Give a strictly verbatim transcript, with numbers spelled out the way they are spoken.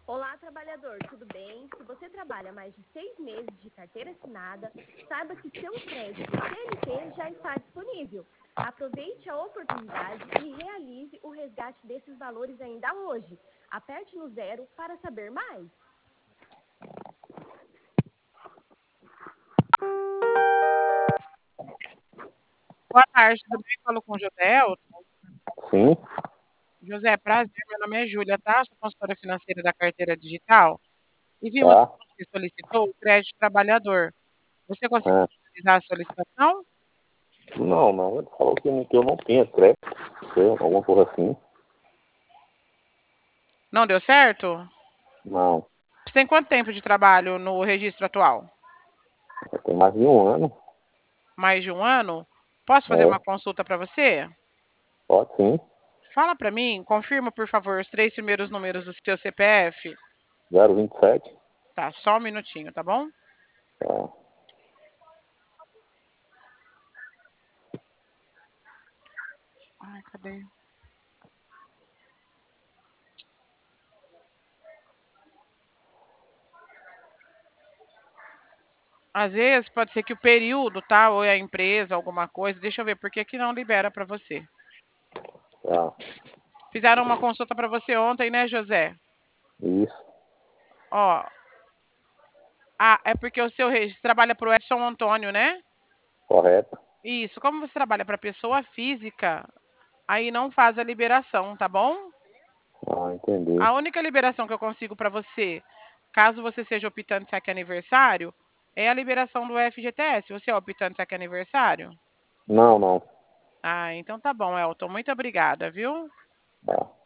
Olá, trabalhador, tudo bem? Se você trabalha mais de seis meses de carteira assinada, saiba que seu crédito C L T já está disponível. Aproveite a oportunidade e realize o resgate desses valores ainda hoje. Aperte no zero para saber mais. Boa tarde, tudo bem? Falo com o José Elton. Sim, José, prazer, meu nome é Júlia, tá? Sou consultora financeira da carteira digital e vimos tá. que você solicitou o crédito trabalhador. Você conseguiu É. finalizar a solicitação? Não, não, ele falou que, não- que eu não tinha crédito, sei, alguma coisa assim. Não deu certo? Não, Você tem quanto tempo de trabalho no registro atual? tem mais de um ano. Mais de um ano? Posso fazer É, uma consulta para você? pode sim. Fala para mim, confirma, por favor, os três primeiros números do seu C P F. zero vinte e sete. Tá, só um minutinho, tá bom? Tá. Ai, cadê? Às vezes pode ser que o período, tá? Ou é a empresa, alguma coisa. Deixa eu ver, por que que não libera para você? Tá. Fizeram uma consulta para você ontem, né, José? Isso, Ó, ah, é porque o seu registro trabalha para o Edson Antônio, né? correto. Isso, como você trabalha para pessoa física, aí não faz a liberação, tá bom? Ah, entendi. A única liberação que eu consigo para você, caso você seja optante saque aniversário, é a liberação do F G T S. Você é optante saque aniversário? Não, não. Ah, então tá bom, Elton. Muito obrigada, viu? Tá.